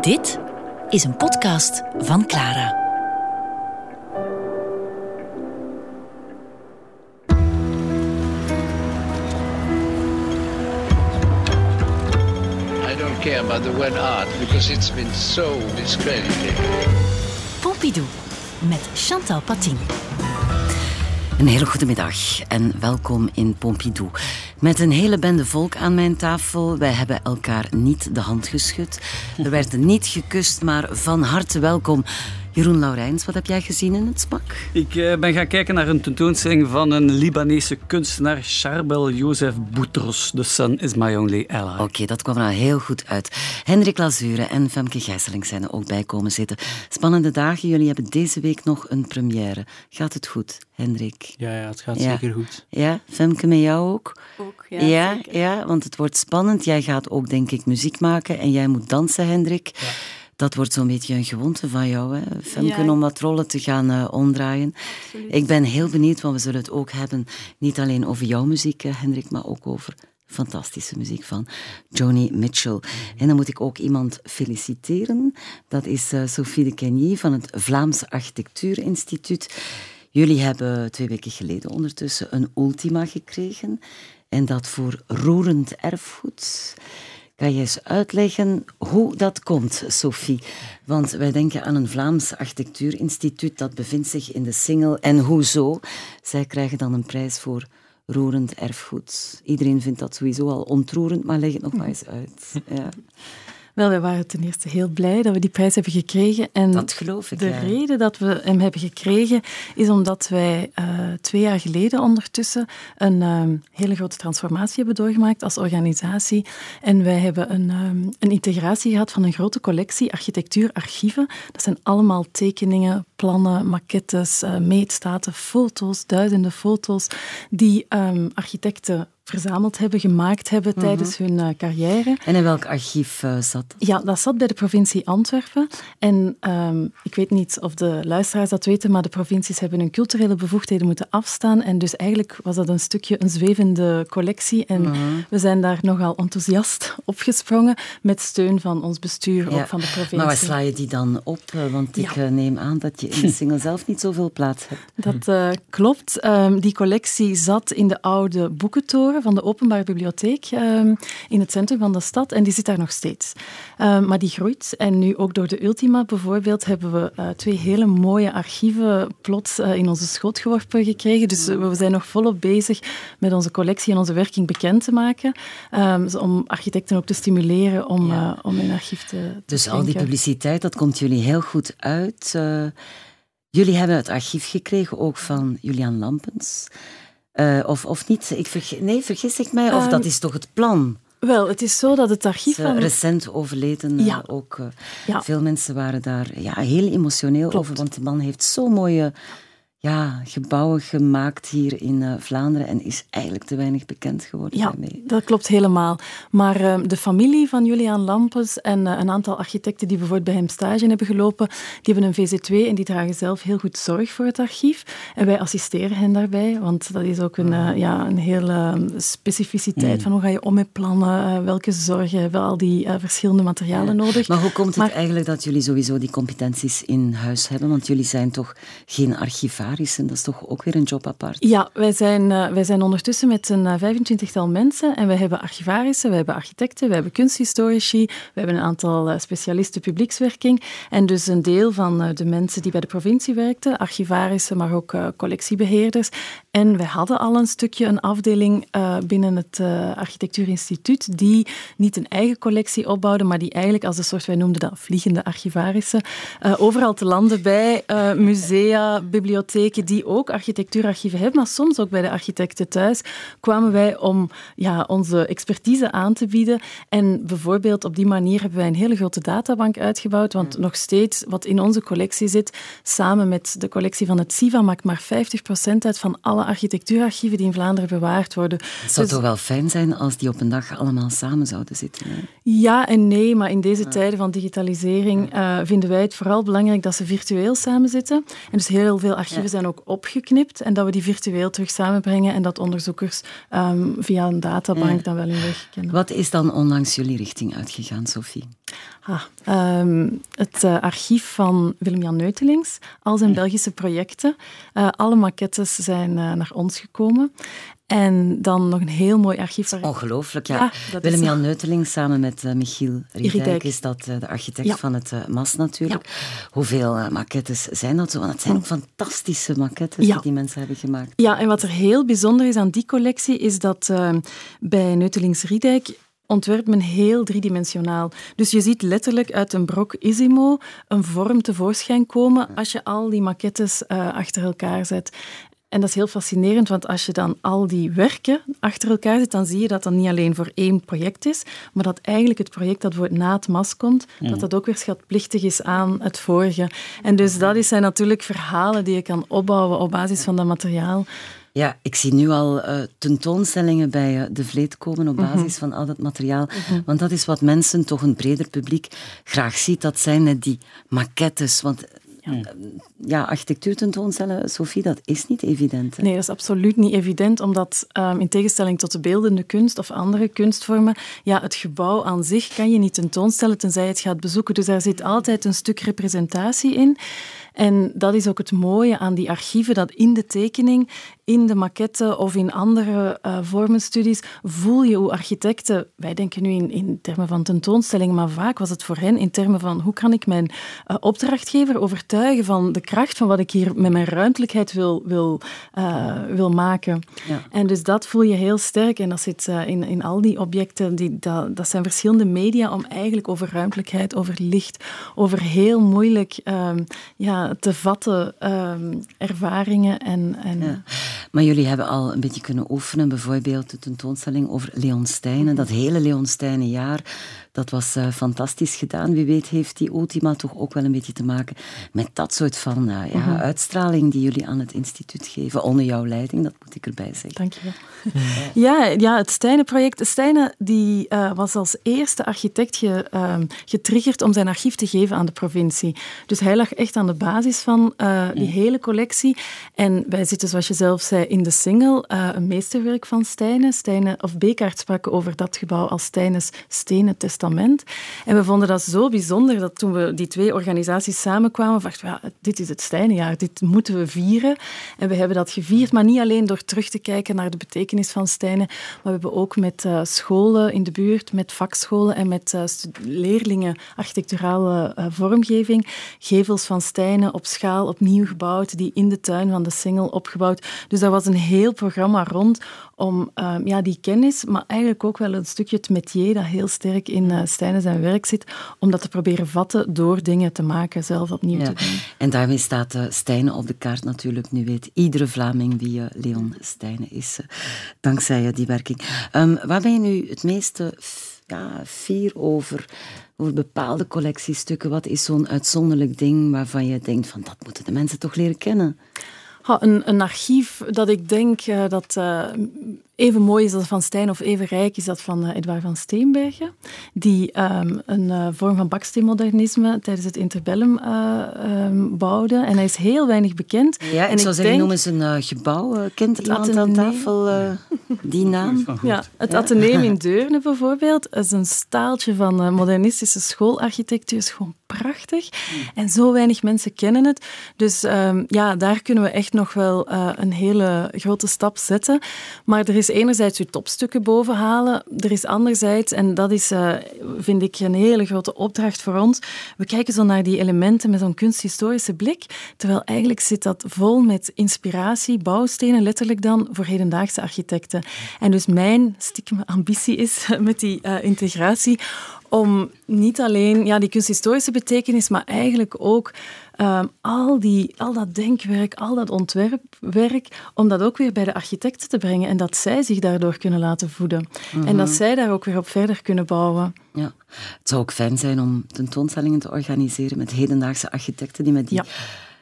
Dit is een podcast van Clara. I don't care about the word art because it's been so discredited. Pompidou met Chantal Patin. Een hele goede middag en welkom in Pompidou. Met een hele bende volk aan mijn tafel. Wij hebben elkaar niet de hand geschud. Er werd niet gekust, maar van harte welkom. Jeroen Laurijns, wat heb jij gezien in het SMAK? Ik ben gaan kijken naar een tentoonstelling van een Libanese kunstenaar, Charbel Joseph Boutros. The sun is my only ally. Oké, dat kwam nou heel goed uit. Hendrik Lazuure en Femke Gijsselink zijn er ook bij komen zitten. Spannende dagen, jullie hebben deze week nog een première. Gaat het goed, Hendrik? Ja, het gaat zeker goed. Ja, Femke, met jou ook? Ook, ja. Ja, want het wordt spannend. Jij gaat ook, denk ik, muziek maken en jij moet dansen, Hendrik. Ja. Dat wordt zo'n beetje een gewoonte van jou, hè, Femke, om wat rollen te gaan omdraaien. Absoluut. Ik ben heel benieuwd, want we zullen het ook hebben, niet alleen over jouw muziek, Hendrik, maar ook over fantastische muziek van Joni Mitchell. En dan moet ik ook iemand feliciteren. Dat is Sophie de Kenny van het Vlaams Architectuurinstituut. Jullie hebben 2 weken geleden ondertussen een ultima gekregen. En dat voor roerend erfgoed. Kan je eens uitleggen hoe dat komt, Sophie? Want wij denken aan een Vlaams Architectuurinstituut dat bevindt zich in de Singel. En hoezo? Zij krijgen dan een prijs voor roerend erfgoed. Iedereen vindt dat sowieso al ontroerend, maar leg het nog maar eens uit. Ja. Wel, wij waren ten eerste heel blij dat we die prijs hebben gekregen. En dat geloof ik, de reden dat we hem hebben gekregen is omdat wij 2 jaar geleden ondertussen een hele grote transformatie hebben doorgemaakt als organisatie. En wij hebben een integratie gehad van een grote collectie architectuurarchieven. Dat zijn allemaal tekeningen, plannen, maquettes, meetstaten, foto's, duizenden foto's die architecten verzameld hebben, gemaakt hebben tijdens hun carrière. En in welk archief zat? Ja, dat zat bij de provincie Antwerpen. En ik weet niet of de luisteraars dat weten, maar de provincies hebben hun culturele bevoegdheden moeten afstaan. En dus eigenlijk was dat een stukje een zwevende collectie. En we zijn daar nogal enthousiast opgesprongen met steun van ons bestuur, ook van de provincie. Maar waar sla je die dan op? Want ik neem aan dat je in de Singel zelf niet zoveel plaats hebt. Dat klopt. Die collectie zat in de oude boekentoren van de Openbare Bibliotheek in het centrum van de stad. En die zit daar nog steeds. Maar die groeit. En nu ook door de Ultima bijvoorbeeld hebben we 2 hele mooie archieven plots in onze schoot geworpen gekregen. Dus we zijn nog volop bezig met onze collectie en onze werking bekend te maken. Om architecten ook te stimuleren om hun archief te Dus denken. Al die publiciteit, dat komt jullie heel goed uit. Jullie hebben het archief gekregen ook van Julian Lampens. Of niet? Vergis ik mij? Of dat is toch het plan? Wel, het is zo dat het archief van... Recent overleden ook. Veel mensen waren daar heel emotioneel over, want die man heeft zo mooie gebouwen gemaakt hier in Vlaanderen en is eigenlijk te weinig bekend geworden daarmee. Dat klopt helemaal. Maar de familie van Julian Lampens en een aantal architecten die bijvoorbeeld bij hem stage hebben gelopen, die hebben een VZ2 en die dragen zelf heel goed zorg voor het archief. En wij assisteren hen daarbij, want dat is ook een hele specificiteit van hoe ga je om met plannen, welke zorgen hebben al die verschillende materialen nodig. Maar hoe komt het eigenlijk dat jullie sowieso die competenties in huis hebben? Want jullie zijn toch geen archivaris? En dat is toch ook weer een job apart? Ja, wij zijn ondertussen met een 25-tal mensen en wij hebben archivarissen, wij hebben architecten, wij hebben kunsthistorici, we hebben een aantal specialisten publiekswerking en dus een deel van de mensen die bij de provincie werkten, archivarissen, maar ook collectiebeheerders. En wij hadden al een afdeling binnen het Architectuurinstituut die niet een eigen collectie opbouwde, maar die eigenlijk als een soort, wij noemden dat vliegende archivarissen, overal te landen bij musea, bibliotheken, die ook architectuurarchieven hebben, maar soms ook bij de architecten thuis, kwamen wij om onze expertise aan te bieden. En bijvoorbeeld op die manier hebben wij een hele grote databank uitgebouwd, want nog steeds wat in onze collectie zit, samen met de collectie van het CIVA, maakt maar 50% uit van alle architectuurarchieven die in Vlaanderen bewaard worden. Het zou toch wel fijn zijn als die op een dag allemaal samen zouden zitten? Hè? Ja en nee, maar in deze tijden van digitalisering vinden wij het vooral belangrijk dat ze virtueel samenzitten. En dus heel veel archieven zijn ook opgeknipt en dat we die virtueel terug samenbrengen en dat onderzoekers via een databank dan wel hun weg kennen. Wat is dan onlangs jullie richting uitgegaan, Sophie? Het archief van Willem-Jan Neutelings, al zijn Belgische projecten. Alle maquettes zijn naar ons gekomen. En dan nog een heel mooi archief. Ongelooflijk, ja. Willem-Jan Neutelings samen met Michiel Riedijk is dat de architect van het MAS natuurlijk. Ja. Hoeveel maquettes zijn dat zo? Want het zijn ook fantastische maquettes die mensen hebben gemaakt. Ja, en wat er heel bijzonder is aan die collectie, is dat bij Neutelings Riedijk ontwerpt men heel driedimensionaal. Dus je ziet letterlijk uit een brok Isimo een vorm tevoorschijn komen als je al die maquettes achter elkaar zet. En dat is heel fascinerend, want als je dan al die werken achter elkaar zet, dan zie je dat dat niet alleen voor één project is, maar dat eigenlijk het project dat voor na het MAS komt, dat ook weer schatplichtig is aan het vorige. En dus dat zijn natuurlijk verhalen die je kan opbouwen op basis van dat materiaal. Ja, ik zie nu al tentoonstellingen bij De Vleet komen op basis van al dat materiaal. Want dat is wat mensen, toch een breder publiek, graag ziet. Dat zijn die maquettes. Want architectuur tentoonstellen, Sophie, dat is niet evident. Hè? Nee, dat is absoluut niet evident, omdat in tegenstelling tot de beeldende kunst of andere kunstvormen, het gebouw aan zich kan je niet tentoonstellen tenzij je het gaat bezoeken. Dus daar zit altijd een stuk representatie in. En dat is ook het mooie aan die archieven, dat in de tekening, in de maquette of in andere vormenstudies, voel je hoe architecten, wij denken nu in termen van tentoonstellingen, maar vaak was het voor hen in termen van hoe kan ik mijn opdrachtgever overtuigen van de kracht van wat ik hier met mijn ruimtelijkheid wil maken. Ja. En dus dat voel je heel sterk en dat zit in al die objecten, dat zijn verschillende media om eigenlijk over ruimtelijkheid, over licht, over heel moeilijk te vatten ervaringen. Ja. Maar jullie hebben al een beetje kunnen oefenen, bijvoorbeeld de tentoonstelling over Leon Steijnen. Dat hele Leon Steijnen jaar, dat was fantastisch gedaan. Wie weet heeft die Ultima toch ook wel een beetje te maken met dat soort van uitstraling die jullie aan het instituut geven. Onder jouw leiding, dat moet ik erbij zeggen. Dank je wel. Ja, het Steijnen-project. Steijnen die was als eerste architect getriggerd om zijn archief te geven aan de provincie. Dus hij lag echt aan de basis van die hele collectie. En wij zitten, zoals je zelf zei, in de single, een meesterwerk van Steijnen. Steijnen of Bekaert spraken over dat gebouw als Steijnens stenen testament. En we vonden dat zo bijzonder dat toen we die twee organisaties samenkwamen, dachten we, dit is het Steijnenjaar, dit moeten we vieren. En we hebben dat gevierd, maar niet alleen door terug te kijken naar de betekenis van Steijnen, maar we hebben ook met scholen in de buurt, met vakscholen en met leerlingen architecturale vormgeving, gevels van Steijnen op schaal opnieuw gebouwd, die in de tuin van de Singel opgebouwd. Dus daar was een heel programma rond om die kennis, maar eigenlijk ook wel een stukje het métier dat heel sterk in Steijnen zijn werk zit, om dat te proberen vatten door dingen te maken, zelf opnieuw te doen. En daarmee staat Steijnen op de kaart natuurlijk. Nu weet iedere Vlaming wie Leon Steijnen is, dankzij die werking. Waar ben je nu het meeste fier over bepaalde collectiestukken? Wat is zo'n uitzonderlijk ding waarvan je denkt van dat moeten de mensen toch leren kennen? Een archief dat ik denk dat even mooi is als van Steijn of even rijk is dat van Edouard van Steenbergen, die een vorm van baksteenmodernisme tijdens het interbellum bouwde. En hij is heel weinig bekend. Ja, ik zou zeggen, noem eens een gebouw. Kent het iemand aan tafel die naam? Ja, het Atheneum in Deurne bijvoorbeeld. Dat is een staaltje van modernistische schoolarchitectuur. Is gewoon prachtig. En zo weinig mensen kennen het. Dus daar kunnen we echt nog wel een hele grote stap zetten. Maar er is enerzijds uw topstukken bovenhalen. Er is anderzijds, en dat is, vind ik, een hele grote opdracht voor ons. We kijken zo naar die elementen met zo'n kunsthistorische blik. Terwijl eigenlijk zit dat vol met inspiratie, bouwstenen, letterlijk dan, voor hedendaagse architecten. En dus mijn stiekem ambitie is met die integratie om niet alleen die kunsthistorische betekenis, maar eigenlijk ook al dat denkwerk, al dat ontwerpwerk, om dat ook weer bij de architecten te brengen en dat zij zich daardoor kunnen laten voeden. En dat zij daar ook weer op verder kunnen bouwen. Ja. Het zou ook fijn zijn om tentoonstellingen te organiseren met hedendaagse architecten die met die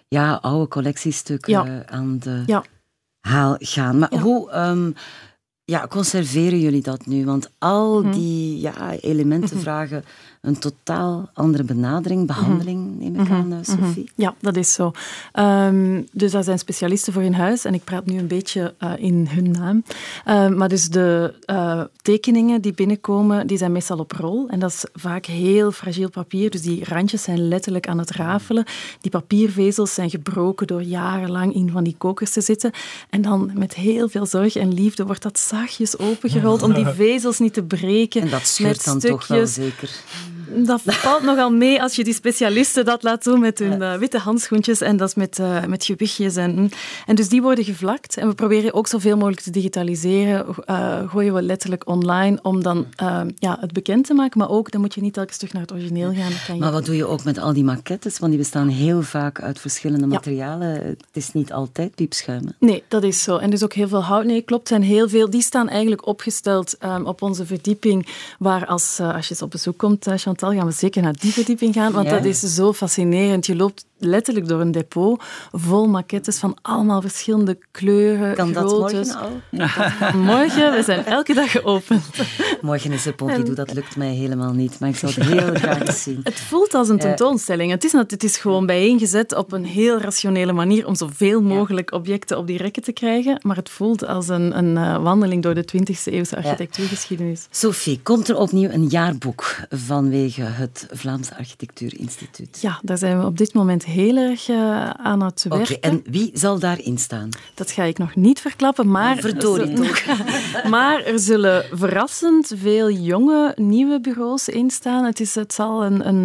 oude collectiestukken aan de haal gaan. Maar hoe... Ja, conserveren jullie dat nu? Want al die elementen vragen een totaal andere benadering, behandeling, neem ik aan, Sophie. Ja, dat is zo. Dus daar zijn specialisten voor in huis en ik praat nu een beetje in hun naam. Maar dus de tekeningen die binnenkomen, die zijn meestal op rol en dat is vaak heel fragiel papier, dus die randjes zijn letterlijk aan het rafelen. Die papiervezels zijn gebroken door jarenlang in van die kokers te zitten en dan met heel veel zorg en liefde wordt dat zachtjes opengerold om die vezels niet te breken. En dat scheurt dan toch wel zeker? Dat valt nogal mee als je die specialisten dat laat doen met hun witte handschoentjes en dat is met gewichtjes. En dus die worden gevlakt. En we proberen ook zoveel mogelijk te digitaliseren. Gooien we letterlijk online om dan het bekend te maken. Maar ook, dan moet je niet telkens terug naar het origineel gaan. Maar wat doe je ook met al die maquettes? Want die bestaan heel vaak uit verschillende materialen. Het is niet altijd piepschuim. Hè? Nee, dat is zo. En dus ook heel veel hout. Nee, klopt. Zijn heel veel. Die staan eigenlijk opgesteld op onze verdieping. Waar als je eens op bezoek komt, Chantal, gaan we zeker naar die verdieping gaan, want dat is zo fascinerend. Je loopt letterlijk door een depot vol maquettes van allemaal verschillende kleuren, Kan groottes. dat morgen al? Morgen, we zijn elke dag geopend. Morgen is de Pompidou, dat lukt mij helemaal niet, maar ik zou het heel graag eens zien. Het voelt als een tentoonstelling. Het is gewoon bijeengezet op een heel rationele manier om zoveel mogelijk objecten op die rekken te krijgen, maar het voelt als een wandeling door de 20e eeuwse architectuurgeschiedenis. Sophie, komt er opnieuw een jaarboek vanwege het Vlaams Architectuurinstituut? Ja, daar zijn we op dit moment heel erg aan het werken. Oké, en wie zal daarin staan? Dat ga ik nog niet verklappen, maar... Verdorie toch. Maar er zullen verrassend veel jonge, nieuwe bureaus in staan. Het zal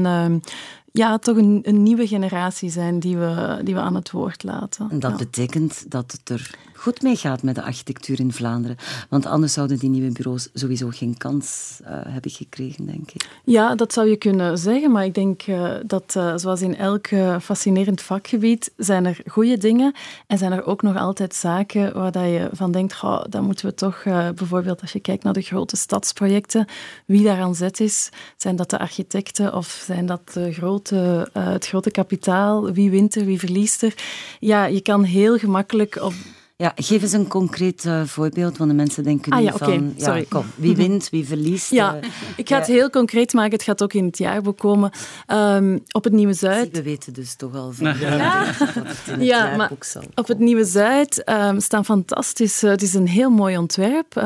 toch een nieuwe generatie zijn die we aan het woord laten. En dat betekent dat het er goed mee gaat met de architectuur in Vlaanderen. Want anders zouden die nieuwe bureaus sowieso geen kans hebben gekregen, denk ik. Ja, dat zou je kunnen zeggen, maar ik denk dat zoals in elk fascinerend vakgebied zijn er goede dingen en zijn er ook nog altijd zaken waar dat je van denkt, dan moeten we toch, bijvoorbeeld als je kijkt naar de grote stadsprojecten, wie daar aan zet is, zijn dat de architecten of zijn dat het grote kapitaal, wie wint er, wie verliest er. Ja, je kan heel gemakkelijk op... Ja, geef eens een concreet voorbeeld, want de mensen denken nu van... wie wint, wie verliest? Ja, ik ga het heel concreet maken. Het gaat ook in het jaarboek komen. Op het Nieuwe Zuid... We weten dus toch al van wat het in het jaarboek zal komen. Op het Nieuwe Zuid staan fantastisch... Het is een heel mooi ontwerp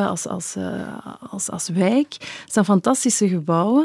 als wijk. Er staan fantastische gebouwen.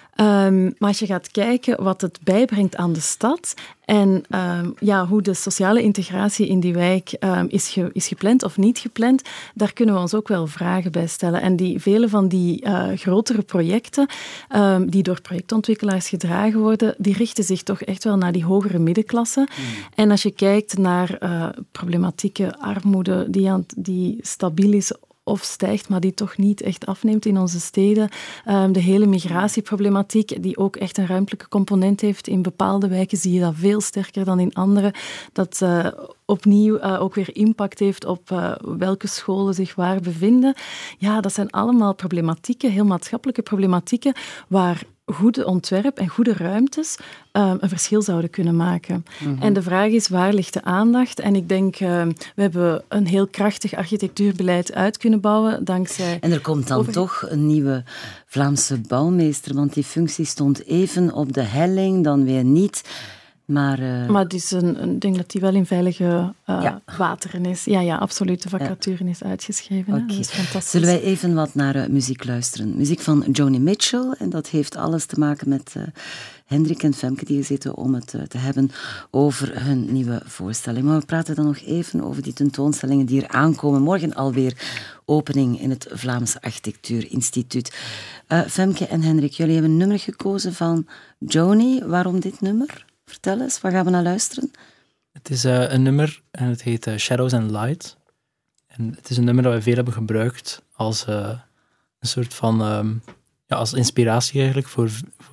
Maar als je gaat kijken wat het bijbrengt aan de stad en hoe de sociale integratie in die wijk is gepland of niet gepland, daar kunnen we ons ook wel vragen bij stellen. En vele van die grotere projecten die door projectontwikkelaars gedragen worden, die richten zich toch echt wel naar die hogere middenklasse. En als je kijkt naar problematieke armoede die stabiel is of stijgt, maar die toch niet echt afneemt in onze steden. De hele migratieproblematiek, die ook echt een ruimtelijke component heeft. In bepaalde wijken zie je dat veel sterker dan in andere. Dat opnieuw ook weer impact heeft op welke scholen zich waar bevinden. Ja, dat zijn allemaal problematieken, heel maatschappelijke problematieken, waar goede ontwerp en goede ruimtes een verschil zouden kunnen maken. En de vraag is, waar ligt de aandacht? En ik denk, we hebben een heel krachtig architectuurbeleid uit kunnen bouwen, dankzij... En er komt dan toch een nieuwe Vlaamse bouwmeester, want die functie stond even op de helling, dan weer niet... Maar het is ik denk dat die wel in veilige wateren is. Ja, absoluut. De vacature is uitgeschreven. Okay. Dat is fantastisch. Zullen wij even wat naar muziek luisteren? Muziek van Joni Mitchell. En dat heeft alles te maken met Hendrik en Femke die hier zitten om het te hebben over hun nieuwe voorstelling. Maar we praten dan nog even over die tentoonstellingen die er aankomen. Morgen alweer opening in het Vlaams Architectuurinstituut. Femke en Hendrik, jullie hebben een nummer gekozen van Joni. Waarom dit nummer? Vertel eens, waar gaan we naar luisteren? Het is een nummer en het heet Shadows and Light. En het is een nummer dat we veel hebben gebruikt als een soort van... als inspiratie eigenlijk voor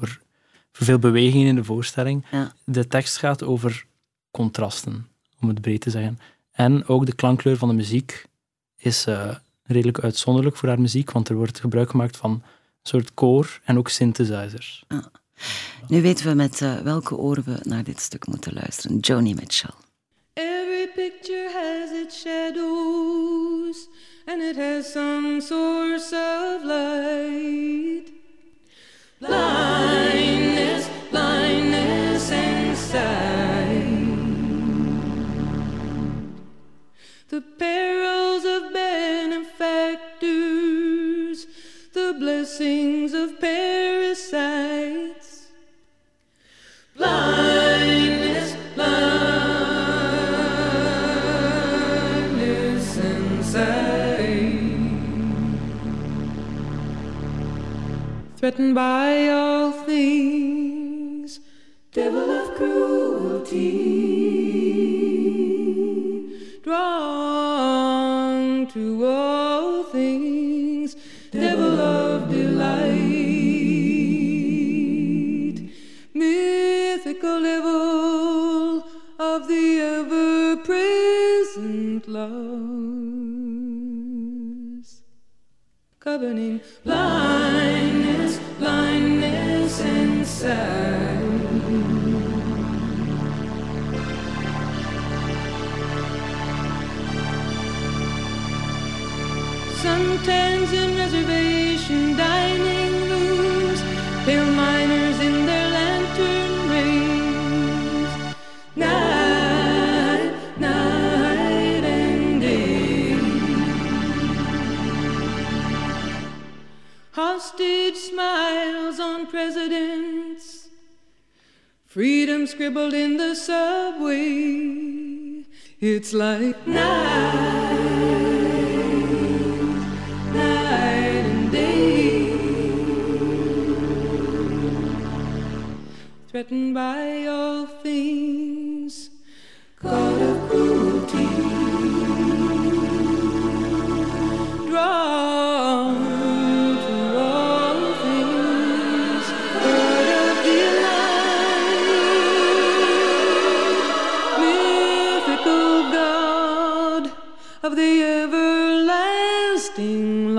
veel bewegingen in de voorstelling. Ja. De tekst gaat over contrasten, om het breed te zeggen. En ook de klankkleur van de muziek is redelijk uitzonderlijk voor haar muziek, want er wordt gebruik gemaakt van een soort koor en ook synthesizers. Ja. Nu weten we met welke oren we naar dit stuk moeten luisteren. Joni Mitchell. Every picture has its shadows and it has some source of light. Blindness, blindness inside. The perils of benefactors, the blessings of parasites. Blindness, blindness inside. Threatened by all things, devil of cruelty, drawn to all things, devil of delight, mythical devil of the ever-present loves, governing blindness, blindness inside. Sometimes in reservation dining rooms, pale miners in their lantern rays, night, night and day. Hostage smiles on presidents, freedom scribbled in the subway. It's like night, night and day. Threatened by all things, God of cruelty, drawn to all things, God of delight, mythical God of the everlasting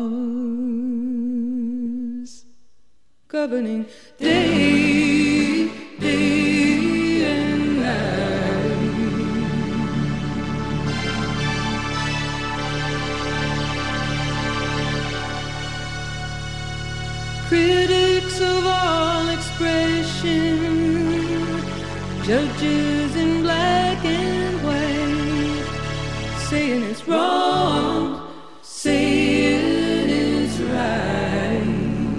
laws, governing day, day and night. Critics of all expression, judges in black and white, saying it's wrong, saying it's right.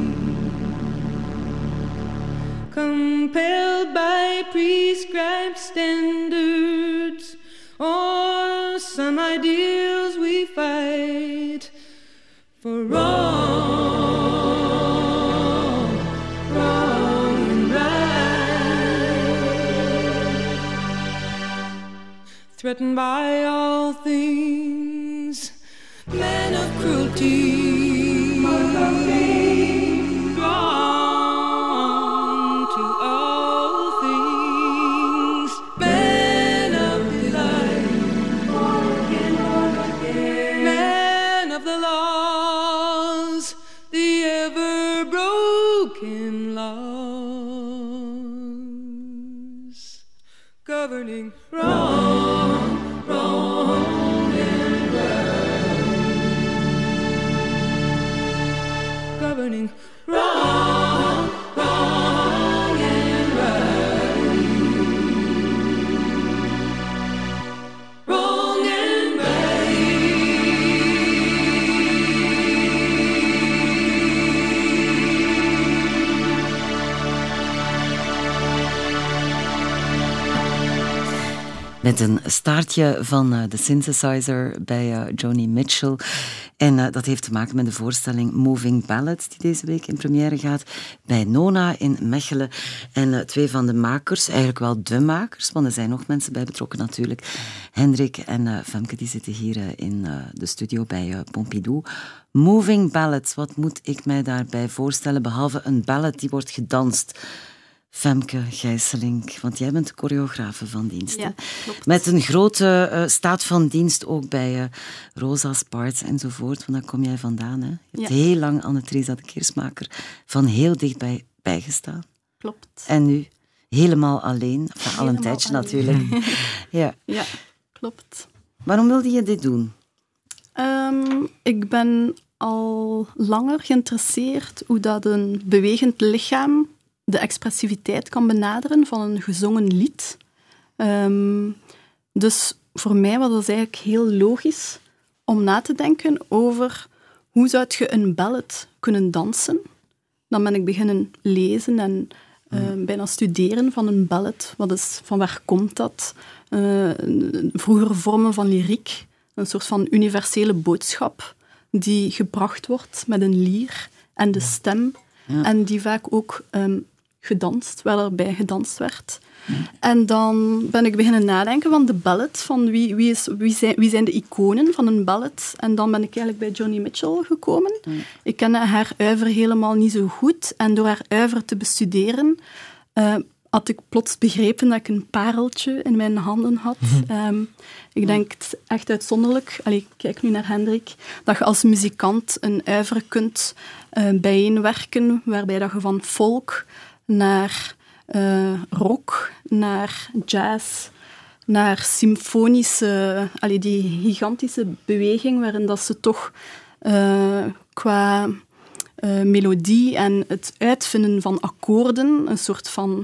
Compelled by prescribed standards or some ideals we fight for wrong, wrong and right. Threatened by all things, man of cruelty, drawn to all things, man of delight, man of the laws, the ever broken laws, governing wrong, wrong and right, governing wrong, wrong and right, wrong and right. Met een staartje van de synthesizer bij Joni Mitchell. En dat heeft te maken met de voorstelling Moving Ballads, die deze week in première gaat bij Nona in Mechelen. En twee van de makers, eigenlijk wel de makers, want er zijn nog mensen bij betrokken natuurlijk. Hendrik en Femke, die zitten hier in de studio bij Pompidou. Moving Ballads, wat moet ik mij daarbij voorstellen, behalve een ballad die wordt gedanst? Femke Gijsselink, want jij bent de choreografe van dienst. Ja, klopt. Met een grote staat van dienst ook bij Rosa's Parts enzovoort, want daar kom jij vandaan. Hè? Je hebt heel lang Anne-Theresa de Keersmaker van heel dichtbij bijgestaan. Klopt. En nu helemaal alleen, enfin, al een tijdje alleen. natuurlijk. Ja, Ja, klopt. waarom wilde je dit doen? Ik ben al langer geïnteresseerd hoe dat een bewegend lichaam de expressiviteit kan benaderen van een gezongen lied. Dus voor mij was dat eigenlijk heel logisch om na te denken over hoe zou je een ballad kunnen dansen. Dan ben ik beginnen lezen en bijna studeren van een ballad. Van waar komt dat? Vroegere vormen van lyriek. Een soort van universele boodschap die gebracht wordt met een lier en de stem. Ja. En die vaak ook waar erbij gedanst werd. En dan ben ik beginnen nadenken van de ballad, van wie zijn de iconen van een ballad. En dan ben ik eigenlijk bij Joni Mitchell gekomen. Ik kende haar oeuvre helemaal niet zo goed. En door haar oeuvre te bestuderen, had ik plots begrepen dat ik een pareltje in mijn handen had. Ik denk het echt uitzonderlijk, ik kijk nu naar Hendrik, dat je als muzikant een oeuvre kunt bijeenwerken, waarbij dat je van folk naar rock, naar jazz, naar symfonische, die gigantische beweging, waarin dat ze toch qua melodie en het uitvinden van akkoorden een soort van,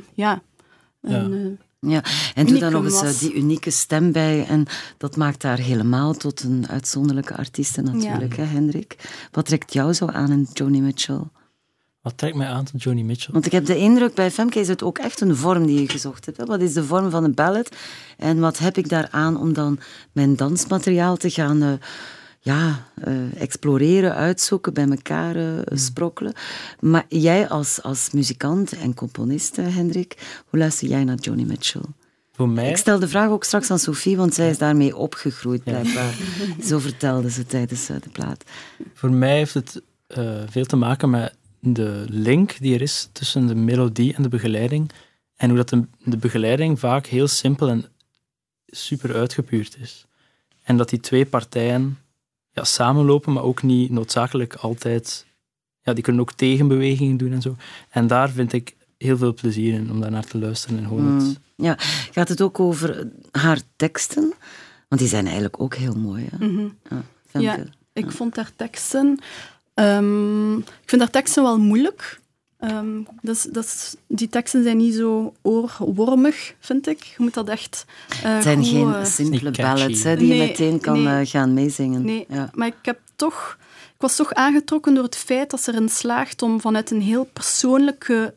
en doe daar nog eens die unieke stem bij. En dat maakt haar helemaal tot een uitzonderlijke artieste natuurlijk, hè, Hendrik? Wat trekt jou zo aan in Joni Mitchell? Wat trekt mij aan tot Joni Mitchell? Want ik heb de indruk, bij Femke is het ook echt een vorm die je gezocht hebt. Hè? Wat is de vorm van een ballad? En wat heb ik daaraan om dan mijn dansmateriaal te gaan exploreren, uitzoeken, bij elkaar sprokkelen. Maar jij als muzikant en componist, Hendrik, hoe luister jij naar Joni Mitchell? Voor mij... Ik stel de vraag ook straks aan Sophie, want zij is daarmee opgegroeid, blijkbaar. Zo vertelde ze tijdens de plaat. Voor mij heeft het veel te maken met de link die er is tussen de melodie en de begeleiding. En hoe dat de begeleiding vaak heel simpel en super uitgepuurd is. En dat die twee partijen samenlopen, maar ook niet noodzakelijk altijd... Ja, die kunnen ook tegenbewegingen doen en zo. En daar vind ik heel veel plezier in, om daar naar te luisteren. En gewoon Ja, gaat het ook over haar teksten? Want die zijn eigenlijk ook heel mooi. Hè? Mm-hmm. Ik vond haar teksten... ik vind haar teksten wel moeilijk. Die teksten zijn niet zo oorwormig, vind ik. Je moet dat echt... het zijn geen simpele ballads die je meteen kan gaan meezingen. Nee, maar ik was toch aangetrokken door het feit dat ze erin slaagt om vanuit een heel persoonlijke,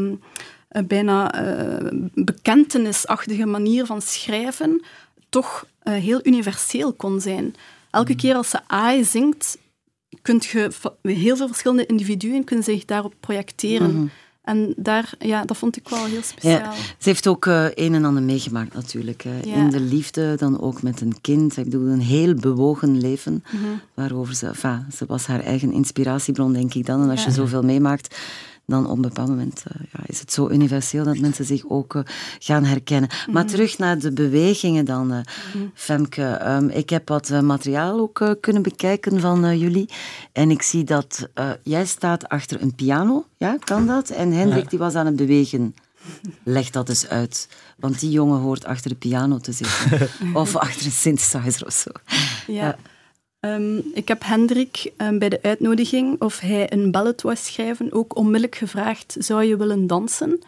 bijna bekentenisachtige manier van schrijven toch heel universeel kon zijn. Elke keer als ze I zingt, kun je heel veel verschillende individuen kunnen zich daarop projecteren. Mm-hmm. En dat vond ik wel heel speciaal. Ja, ze heeft ook een en ander meegemaakt natuurlijk. In de liefde, dan ook met een kind. Ik bedoel, een heel bewogen leven. Mm-hmm. Waarover ze was haar eigen inspiratiebron, denk ik dan. En als je zoveel meemaakt, dan op een bepaald moment is het zo universeel dat mensen zich ook gaan herkennen. Mm-hmm. Maar terug naar de bewegingen dan, Femke. Ik heb wat materiaal ook kunnen bekijken van jullie. En ik zie dat jij staat achter een piano. Ja, kan dat? En Hendrik die was aan het bewegen. Leg dat eens uit. Want die jongen hoort achter de piano te zitten. Of achter een synthesizer of zo. Ja. Ik heb Hendrik bij de uitnodiging of hij een ballad wou schrijven ook onmiddellijk gevraagd, zou je willen dansen?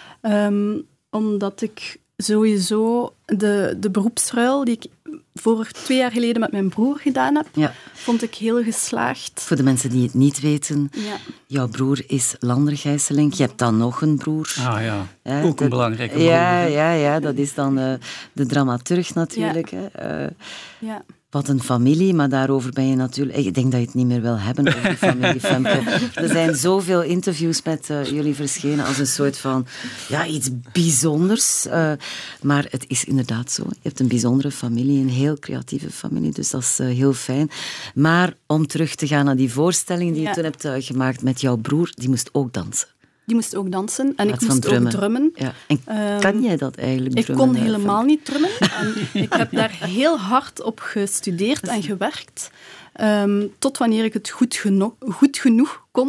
Omdat ik sowieso de beroepsruil die ik 2 jaar geleden met mijn broer gedaan heb, vond ik heel geslaagd. Voor de mensen die het niet weten, jouw broer is Lander Gijsselink. Je hebt dan nog een broer. Ah ja, ook een belangrijke broer. Ja, dat is dan de dramaturg natuurlijk. Ja. Wat een familie, maar daarover ben je natuurlijk... Ik denk dat je het niet meer wil hebben over die familie, Femke. Er zijn zoveel interviews met jullie verschenen als een soort van... iets bijzonders. Maar het is inderdaad zo. Je hebt een bijzondere familie, een heel creatieve familie, dus dat is heel fijn. Maar om terug te gaan naar die voorstelling die je toen hebt gemaakt met jouw broer, die moest ook dansen. Die moest ook dansen en ik moest ook drummen. Ja. En kan jij dat eigenlijk drummen? Ik kon helemaal niet drummen. En ik heb daar heel hard op gestudeerd en gewerkt. Tot wanneer ik het goed genoeg kon.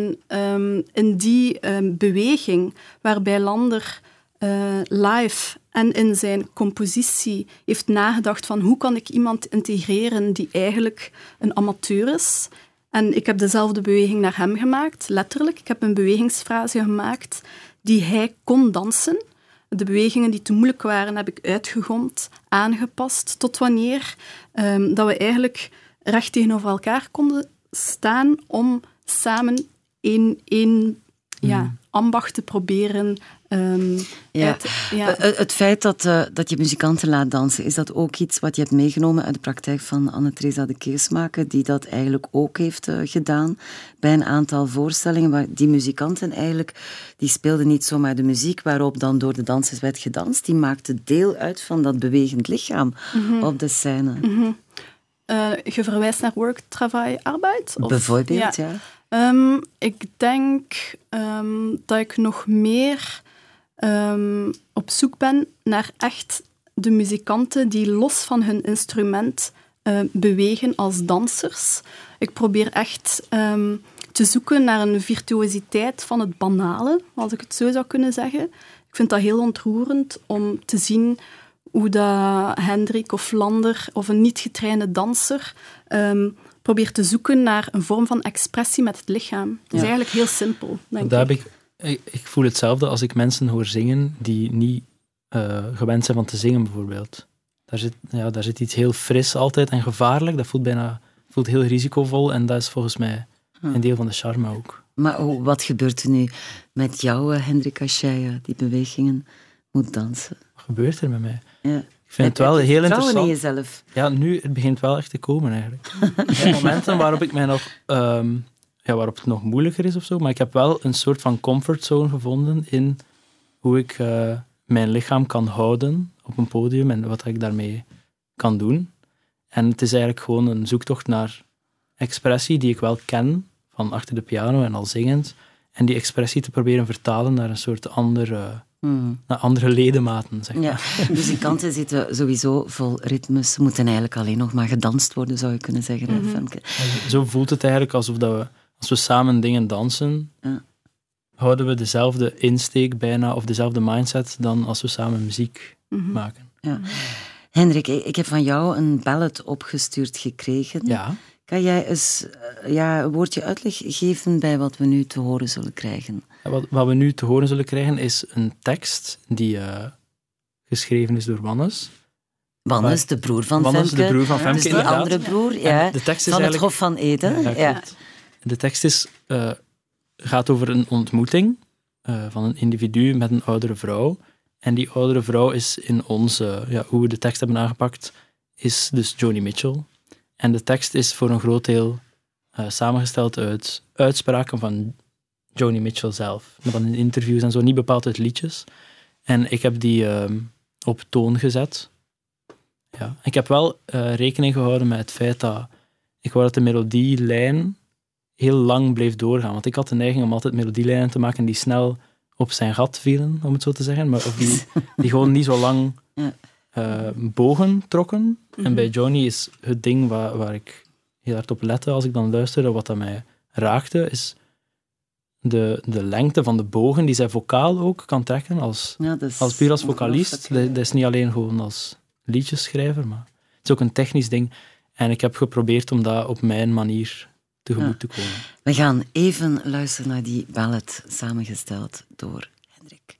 In die beweging, waarbij Lander live en in zijn compositie heeft nagedacht van hoe kan ik iemand integreren die eigenlijk een amateur is. En ik heb dezelfde beweging naar hem gemaakt, letterlijk. Ik heb een bewegingsfrase gemaakt die hij kon dansen. De bewegingen die te moeilijk waren, heb ik uitgegomd, aangepast, tot wanneer dat we eigenlijk recht tegenover elkaar konden staan om samen één ambacht te proberen. Het feit dat je muzikanten laat dansen, is dat ook iets wat je hebt meegenomen uit de praktijk van Anne-Theresa de Keesmaker, die dat eigenlijk ook heeft gedaan bij een aantal voorstellingen, waar die muzikanten eigenlijk, die speelden niet zomaar de muziek waarop dan door de dansers werd gedanst, die maakten deel uit van dat bewegend lichaam op de scène. Mm-hmm. Je verwijst naar work, travail, arbeid? Bijvoorbeeld, ja. Ik denk dat ik nog meer op zoek ben naar echt de muzikanten die los van hun instrument bewegen als dansers. Ik probeer echt te zoeken naar een virtuositeit van het banale, als ik het zo zou kunnen zeggen. Ik vind dat heel ontroerend om te zien hoe dat Hendrik of Lander of een niet getrainde danser probeert te zoeken naar een vorm van expressie met het lichaam. Het is eigenlijk heel simpel, denk ik. Ik voel hetzelfde als ik mensen hoor zingen die niet gewend zijn van te zingen, bijvoorbeeld. Daar zit iets heel fris altijd en gevaarlijk. Dat voelt heel risicovol en dat is volgens mij een deel van de charme ook. Maar wat gebeurt er nu met jou, Hendrik, als jij die bewegingen moet dansen? Wat gebeurt er met mij? Ja. Ik vind het wel heel interessant. Vertrouwen in jezelf. Ja, nu het begint wel echt te komen eigenlijk. Er zijn momenten waarop ik mij nog... waarop het nog moeilijker is of zo, maar ik heb wel een soort van comfortzone gevonden in hoe ik mijn lichaam kan houden op een podium en wat ik daarmee kan doen. En het is eigenlijk gewoon een zoektocht naar expressie die ik wel ken van achter de piano en al zingend. En die expressie te proberen vertalen naar een soort naar andere ledematen, zeg maar. Ja, muzikanten zitten sowieso vol ritmes. Ze moeten eigenlijk alleen nog maar gedanst worden, zou je kunnen zeggen. Femke. Zo voelt het eigenlijk alsof dat we, als we samen dingen dansen, houden we dezelfde insteek bijna, of dezelfde mindset dan als we samen muziek maken. Ja. Hendrik, ik heb van jou een ballad opgestuurd gekregen. Ja. Kan jij eens een woordje uitleg geven bij wat we nu te horen zullen krijgen? Wat we nu te horen zullen krijgen is een tekst die geschreven is door Wannes. Wannes, de broer van Wannes, Femke. de broer van Femke, dus die inderdaad. andere broer, de tekst is van het Hof van Eden. Ja. De tekst gaat over een ontmoeting van een individu met een oudere vrouw. En die oudere vrouw is in onze, hoe we de tekst hebben aangepakt, is dus Joni Mitchell. En de tekst is voor een groot deel samengesteld uit uitspraken van Joni Mitchell zelf. Van in interviews en zo, niet bepaald uit liedjes. En ik heb die op toon gezet. Ja. Ik heb wel rekening gehouden met het feit dat ik wou dat de melodielijn heel lang bleef doorgaan. Want ik had de neiging om altijd melodielijnen te maken die snel op zijn gat vielen, om het zo te zeggen. Maar of die gewoon niet zo lang bogen trokken. En bij Joni is het ding waar ik heel hard op lette als ik dan luisterde, wat dat mij raakte, is de lengte van de bogen die zij vocaal ook kan trekken, puur als vocalist. Dat is niet alleen gewoon als liedjesschrijver, maar het is ook een technisch ding. En ik heb geprobeerd om dat op mijn manier tegemoet te komen. We gaan even luisteren naar die ballad, samengesteld door Hendrik.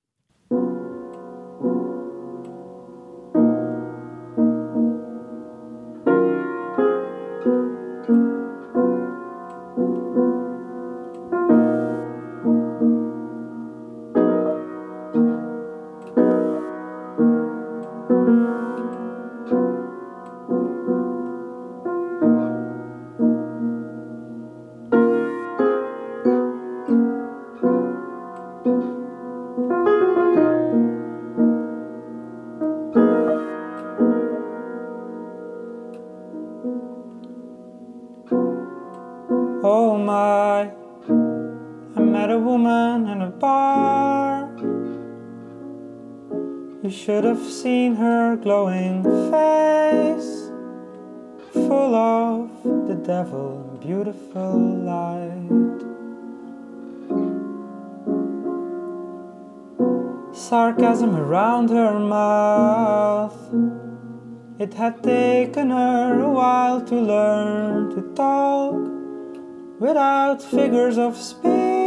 Oh my, I met a woman in a bar. You should have seen her glowing face, full of the devil and beautiful light. sarcasm around her mouth. It had taken her a while to learn to talk without figures of speech.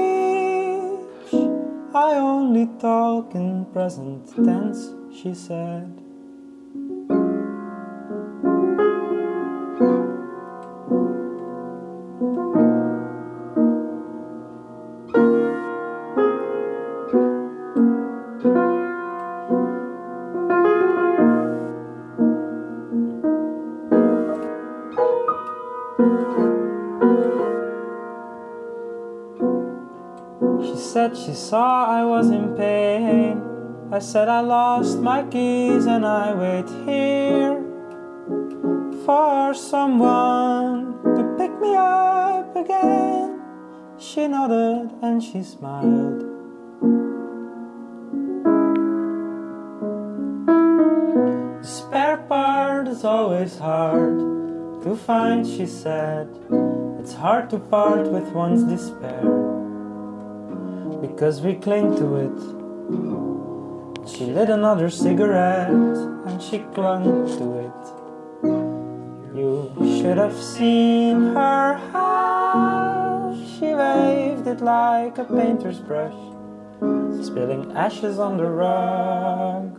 I only talk in present tense, she said. She saw I was in pain. I said I lost my keys and I wait here for someone to pick me up again. She nodded and she smiled. The spare part is always hard to find, she said. It's hard to part with one's despair, because we cling to it. She lit another cigarette and she clung to it. You should have seen her how she waved it like a painter's brush, spilling ashes on the rug.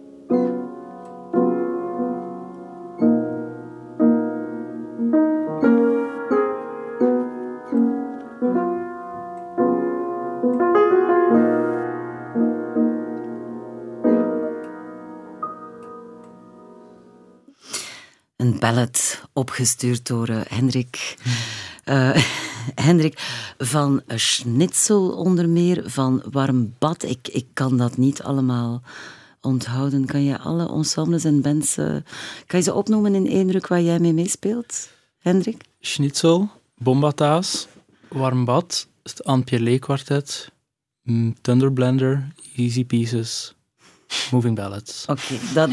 Een ballad opgestuurd door Hendrik. Hendrik, van Schnitzel onder meer, van Warm Bad. Ik kan dat niet allemaal onthouden. Kan je alle ensembles en bands... kan je ze opnoemen in één druk waar jij mee meespeelt, Hendrik? Schnitzel, Bombataas, Warm Bad, het Anne-Pierre Kwartet, Thunderblender, Easy Pieces... Moving Ballads. Oké, dat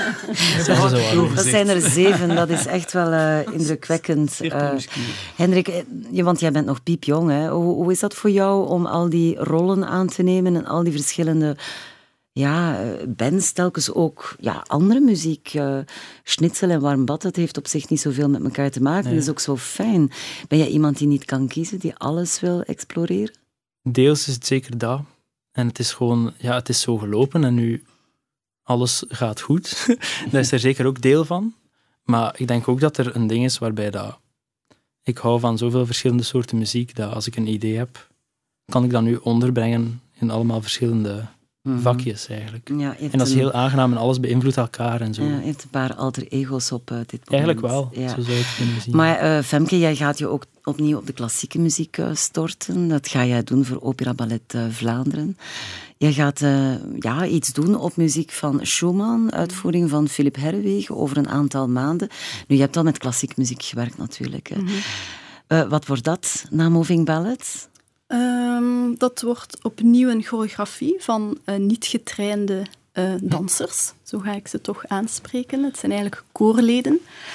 zijn er 7. Dat is echt wel indrukwekkend. Hendrik, want jij bent nog piepjong. Hè? Hoe is dat voor jou om al die rollen aan te nemen en al die verschillende bands, telkens ook andere muziek? Schnitzel en Warm Bad, dat heeft op zich niet zoveel met elkaar te maken. Nee. Dat is ook zo fijn. Ben jij iemand die niet kan kiezen, die alles wil exploreren? Deels is het zeker dat. En het is gewoon, het is zo gelopen en nu alles gaat goed. Daar is er zeker ook deel van. Maar ik denk ook dat er een ding is waarbij ik hou van zoveel verschillende soorten muziek, dat als ik een idee heb, kan ik dat nu onderbrengen in allemaal verschillende vakjes eigenlijk. Ja, en dat is heel aangenaam en alles beïnvloedt elkaar en zo. Ja, heeft een paar alter ego's op dit moment. Eigenlijk wel, zo zou je het kunnen zien. Maar Femke, jij gaat je ook opnieuw op de klassieke muziek storten. Dat ga jij doen voor Opera Ballet Vlaanderen. Jij gaat iets doen op muziek van Schumann, uitvoering van Philipp Herrewegen over een aantal maanden. Nu, je hebt al met klassieke muziek gewerkt natuurlijk. Hè. Wat wordt dat na Moving Ballet? Dat wordt opnieuw een choreografie van niet getrainde dansers. Zo ga ik ze toch aanspreken. Het zijn eigenlijk koorleden.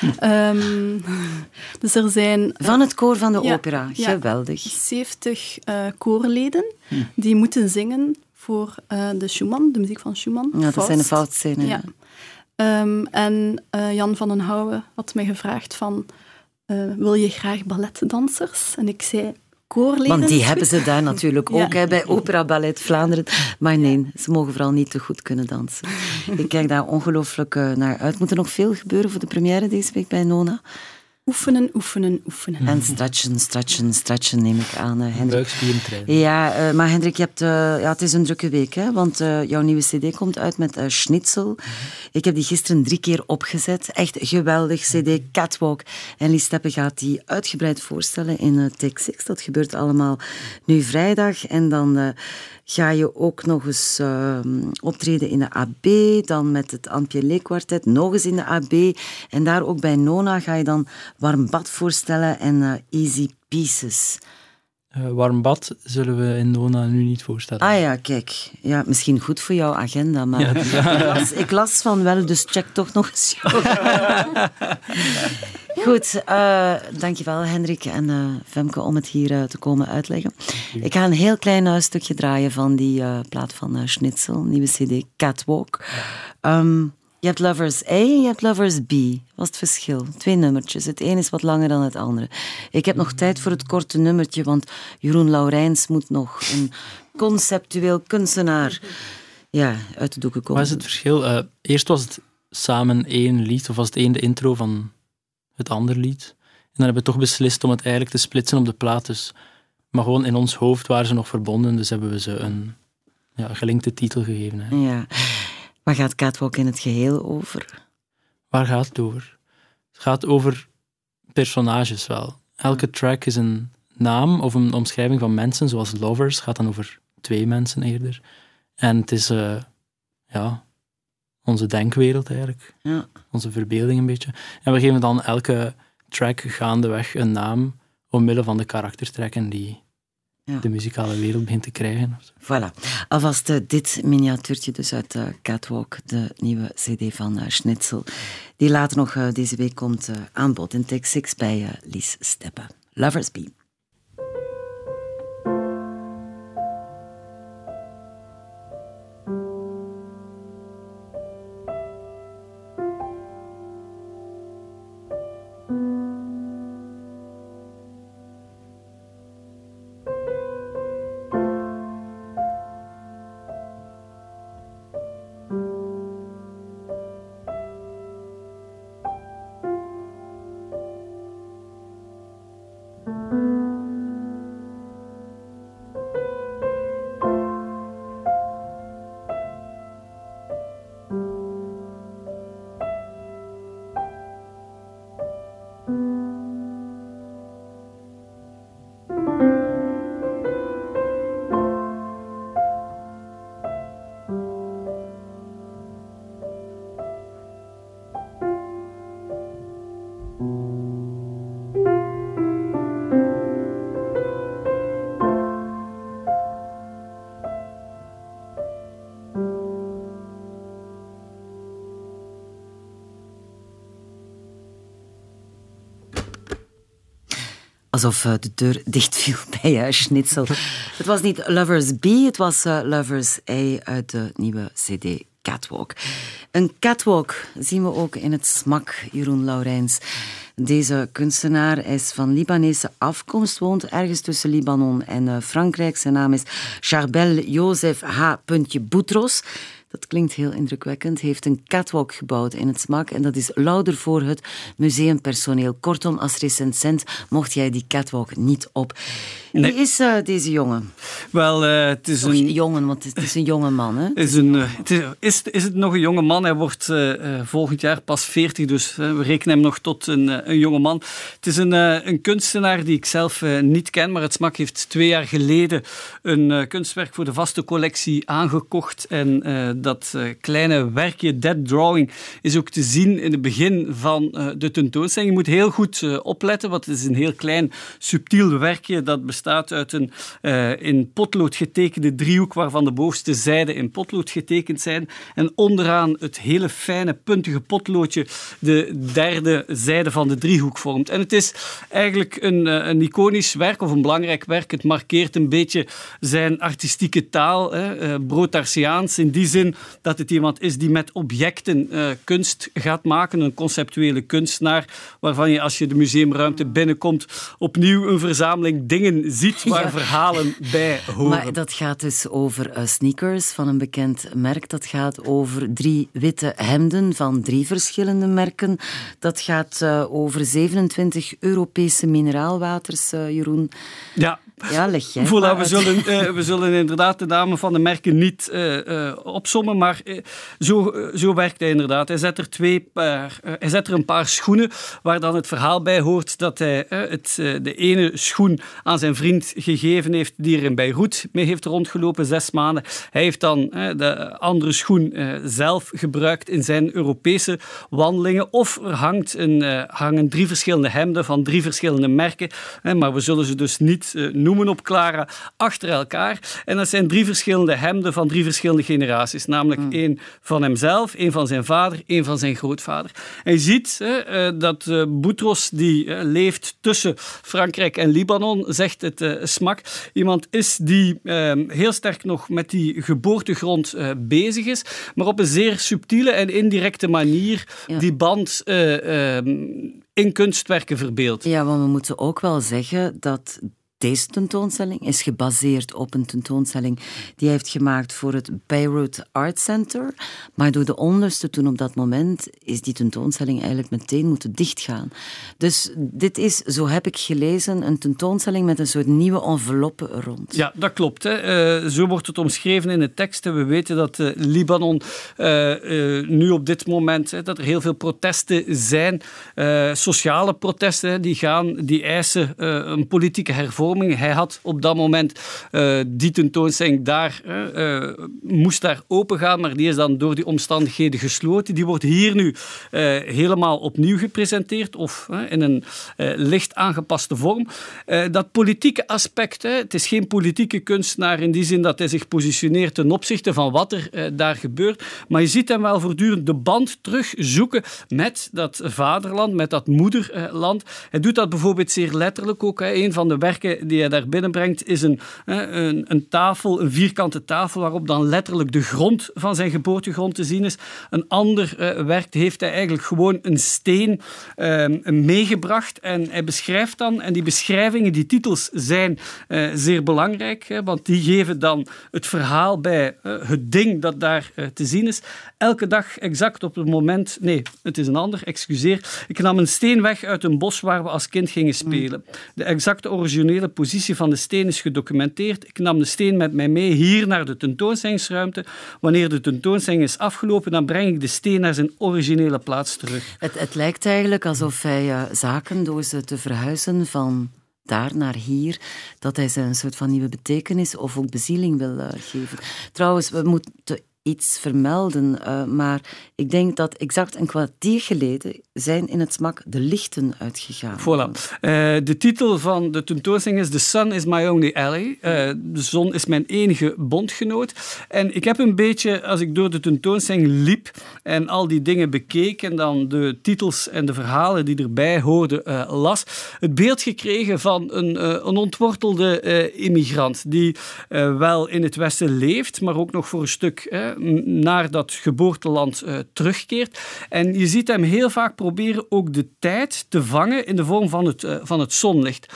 Dus er zijn... Van het koor van de opera. Geweldig. 70 koorleden die moeten zingen voor de Schumann, de muziek van Schumann. Ja, dat Faust. zijn de Faustscenen. Ja. En Jan van den Houwen had mij gevraagd van... wil je graag balletdansers? En ik zei... Koorleden. Want die hebben ze daar natuurlijk ook bij Opera Ballet Vlaanderen. Maar nee, ze mogen vooral niet te goed kunnen dansen. Ik kijk daar ongelooflijk naar uit. Moet er nog veel gebeuren voor de première deze week bij Nona? Oefenen, oefenen, oefenen. En stretchen neem ik aan, Hendrik. Buikspieren trainen. Ja, maar Hendrik, je hebt, het is een drukke week, hè, want jouw nieuwe cd komt uit met Schnitzel. Ik heb die gisteren 3 keer opgezet. Echt geweldig cd, Catwalk. En Lies Steppe gaat die uitgebreid voorstellen in Take 6. Dat gebeurt allemaal nu vrijdag. En dan ga je ook nog eens optreden in de AB, dan met het Anne-Pierre Kwartet, nog eens in de AB. En daar ook bij Nona ga je dan Warm Bad voorstellen en Easy Pieces. Warm Bad zullen we in Nona nu niet voorstellen. Ah ja, kijk. Ja, misschien goed voor jouw agenda, maar ik las van wel, dus check toch nog eens. Goed, dankjewel Hendrik en Femke om het hier te komen uitleggen. Ik ga een heel klein stukje draaien van die plaat van Schnitzel, nieuwe cd, Catwalk. Je hebt Lovers A en je hebt Lovers B. Wat is het verschil? 2 nummertjes. Het een is wat langer dan het andere. Ik heb nog tijd voor het korte nummertje, want Jeroen Laurijns moet nog een conceptueel kunstenaar uit de doeken komen. Wat is het verschil? Eerst was het samen 1 lied, of was het 1 de intro van het andere lied. En dan hebben we toch beslist om het eigenlijk te splitsen op de plaat. Dus, maar gewoon in ons hoofd waren ze nog verbonden, dus hebben we ze een gelinkte titel gegeven. Hè. Ja. Waar gaat Catwalk in het geheel over? Waar gaat het over? Het gaat over personages wel. Elke track is een naam of een omschrijving van mensen, zoals Lovers gaat dan over 2 mensen eerder. En het is onze denkwereld eigenlijk. Ja. Onze verbeelding een beetje. En we geven dan elke track gaandeweg een naam omwille van de karaktertrekken die de muzikale wereld begint te krijgen. Voilà. Alvast dit miniatuurtje dus uit Catwalk, de nieuwe cd van Schnitzel, die later nog deze week komt aan bod in Take 6 bij Lies Steppe. Lovers B. Alsof de deur dichtviel bij Schnitzel. Het was niet Lovers B, het was Lovers A uit de nieuwe cd Catwalk. Een catwalk zien we ook in het SMAK, Jeroen Laurijns. Deze kunstenaar is van Libanese afkomst, woont ergens tussen Libanon en Frankrijk. Zijn naam is Charbel Joseph H. Boutros. Dat klinkt heel indrukwekkend. Hij heeft een catwalk gebouwd in het SMAK en dat is louter voor het museumpersoneel. Kortom, als recensent mocht jij die catwalk niet op. Nee. Wie is deze jongen? Wel, het is een jongen, want het is een jonge man. Hè? Is het nog een jonge man? Hij wordt volgend jaar pas 40, dus we rekenen hem nog tot een jonge man. Het is een kunstenaar die ik zelf niet ken, maar het SMAK heeft 2 jaar geleden een kunstwerk voor de vaste collectie aangekocht. En dat kleine werkje, Dead Drawing, is ook te zien in het begin van de tentoonstelling. Je moet heel goed opletten, want het is een heel klein, subtiel werkje dat bestaat uit een in potlood getekende driehoek, waarvan de bovenste zijden in potlood getekend zijn. En onderaan het hele fijne, puntige potloodje de derde zijde van de driehoek vormt. En het is eigenlijk een iconisch werk, of een belangrijk werk. Het markeert een beetje zijn artistieke taal, Brotarsiaans, in die zin dat het iemand is die met objecten kunst gaat maken, een conceptuele kunstenaar, waarvan je als je de museumruimte binnenkomt opnieuw een verzameling dingen ziet waar verhalen bij horen. Maar dat gaat dus over sneakers van een bekend merk. Dat gaat over 3 witte hemden van 3 verschillende merken. Dat gaat over 27 Europese mineraalwaters, Jeroen. Ja, leg jij voilà, we zullen inderdaad de namen van de merken niet opsommen, maar zo werkt hij inderdaad. Hij zet er een paar schoenen waar dan het verhaal bij hoort dat hij de ene schoen aan zijn vriend gegeven heeft die er in Beirut mee heeft rondgelopen 6 maanden. Hij heeft dan de andere schoen zelf gebruikt in zijn Europese wandelingen. Of er hangen 3 verschillende hemden van 3 verschillende merken, maar we zullen ze dus niet noemen op Clara achter elkaar. En dat zijn 3 verschillende hemden van 3 verschillende generaties. Namelijk 1 van hemzelf, 1 van zijn vader, 1 van zijn grootvader. En je ziet dat Boutros, die leeft tussen Frankrijk en Libanon, zegt het SMAK, iemand is die heel sterk nog met die geboortegrond bezig is, maar op een zeer subtiele en indirecte manier die band in kunstwerken verbeeldt. Ja, want we moeten ook wel zeggen dat deze tentoonstelling is gebaseerd op een tentoonstelling die hij heeft gemaakt voor het Beirut Art Center. Maar door de onlusten toen op dat moment is die tentoonstelling eigenlijk meteen moeten dichtgaan. Dus dit is, zo heb ik gelezen, een tentoonstelling met een soort nieuwe enveloppe er rond. Ja, dat klopt. Hè. Zo wordt het omschreven in de teksten. We weten dat Libanon nu op dit moment, dat er heel veel protesten zijn. Sociale protesten die eisen een politieke hervorming. Hij had op dat moment die tentoonstelling moest daar open gaan, maar die is dan door die omstandigheden gesloten. Die wordt hier nu helemaal opnieuw gepresenteerd of in een licht aangepaste vorm. Dat politieke aspect, het is geen politieke kunstenaar in die zin dat hij zich positioneert ten opzichte van wat er daar gebeurt, maar je ziet hem wel voortdurend de band terugzoeken met dat vaderland, met dat moederland. Hij doet dat bijvoorbeeld zeer letterlijk ook. Een van de werken die hij daar binnenbrengt is een tafel, een vierkante tafel waarop dan letterlijk de grond van zijn geboortegrond te zien is. Een ander werk heeft hij eigenlijk gewoon een steen meegebracht en hij beschrijft dan, en die beschrijvingen, die titels zijn zeer belangrijk, want die geven dan het verhaal bij het ding dat daar te zien is. Elke dag exact op het moment... Nee, het is een ander, excuseer. Ik nam een steen weg uit een bos waar we als kind gingen spelen. De exacte originele positie van de steen is gedocumenteerd. Ik nam de steen met mij mee hier naar de tentoonstellingsruimte. Wanneer de tentoonstelling is afgelopen, dan breng ik de steen naar zijn originele plaats terug. Het lijkt eigenlijk alsof hij zaken, door ze te verhuizen van daar naar hier, dat hij ze een soort van nieuwe betekenis of ook bezieling wil geven. Trouwens, we moeten iets vermelden, maar ik denk dat exact een kwartier geleden zijn in het SMAK de lichten uitgegaan. Voilà. De titel van de tentoonstelling is The Sun is my only ally. De zon is mijn enige bondgenoot. En ik heb een beetje, als ik door de tentoonstelling liep en al die dingen bekeek en dan de titels en de verhalen die erbij hoorden las, het beeld gekregen van een ontwortelde immigrant die wel in het Westen leeft, maar ook nog voor een stuk naar dat geboorteland terugkeert. En je ziet hem heel vaak proberen ook de tijd te vangen in de vorm van het zonlicht.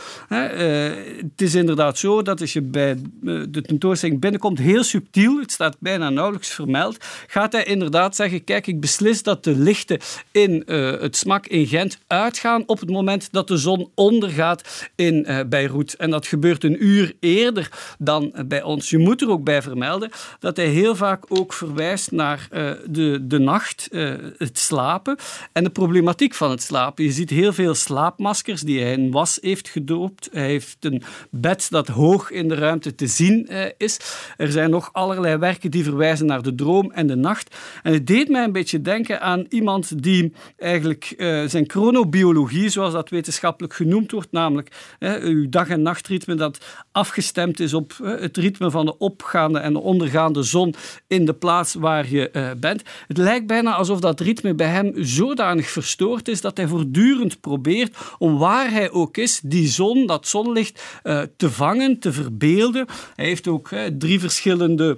Het is inderdaad zo dat als je bij de tentoonstelling binnenkomt, heel subtiel, het staat bijna nauwelijks vermeld, gaat hij inderdaad zeggen, kijk, ik beslis dat de lichten in het SMAK in Gent uitgaan op het moment dat de zon ondergaat in Beirut. En dat gebeurt een uur eerder dan bij ons. Je moet er ook bij vermelden dat hij heel vaak ook verwijst naar de nacht, het slapen en de problematiek van het slapen. Je ziet heel veel slaapmaskers die hij in was heeft gedoopt. Hij heeft een bed dat hoog in de ruimte te zien is. Er zijn nog allerlei werken die verwijzen naar de droom en de nacht. En het deed mij een beetje denken aan iemand die eigenlijk zijn chronobiologie, zoals dat wetenschappelijk genoemd wordt, namelijk uw dag- en nachtritme dat afgestemd is op het ritme van de opgaande en de ondergaande zon in de plaats waar je bent. Het lijkt bijna alsof dat ritme bij hem zodanig verstoord is dat hij voortdurend probeert om waar hij ook is, die zon, dat zonlicht, te vangen, te verbeelden. Hij heeft ook 3 verschillende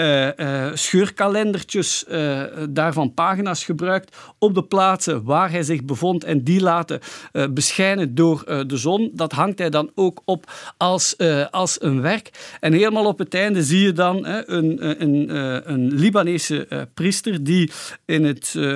scheurkalendertjes daarvan pagina's gebruikt op de plaatsen waar hij zich bevond en die laten beschijnen door de zon. Dat hangt hij dan ook op als een werk. En helemaal op het einde zie je dan een Libanese priester die in